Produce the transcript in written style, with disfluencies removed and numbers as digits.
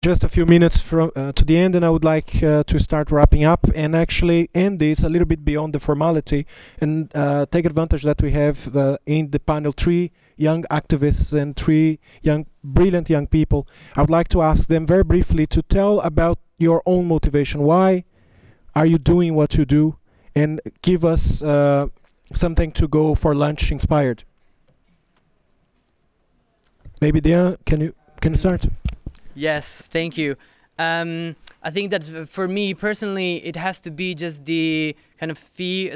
just a few minutes from to the end, and I would like to start wrapping up and actually end this a little bit beyond the formality and take advantage that we have in the panel three young activists and three brilliant young people. I would like to ask them very briefly to tell about your own motivation. Why are you doing what you do? And give us something to go for lunch inspired. Maybe Diane, can you start? Yes, thank you. I think that for me personally, it has to be just the kind of fee